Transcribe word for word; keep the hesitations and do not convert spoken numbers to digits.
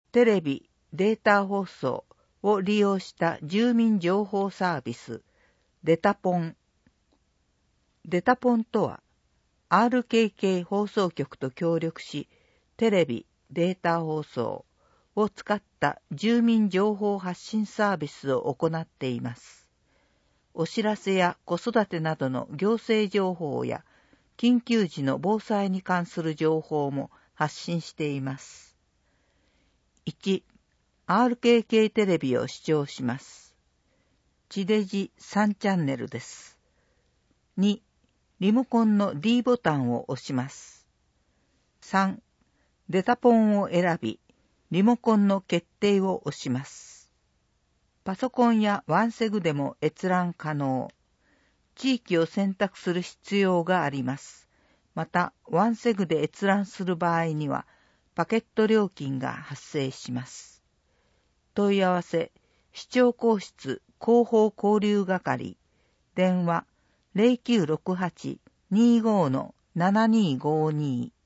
テレビ、データ放送を利用した住民情報サービス、デタポン。デタポンとは、アールケーケー 放送局と協力し、テレビ、データ放送を使った住民情報発信サービスを行っています。お知らせや子育てなどの行政情報や緊急時の防災に関する情報も発信しています。いち、アールケーケー テレビを視聴します。地デジさんチャンネルです。に、リモコンの D ボタンを押します。さん、デタポンを選び、リモコンの決定を押します。パソコンやワンセグでも閲覧可能。地域を選択する必要があります。また、ワンセグで閲覧する場合には、パケット料金が発生します。問い合わせ、視聴講室広報交流係、電話 ゼロきゅうろくはち にじゅうご ななにごに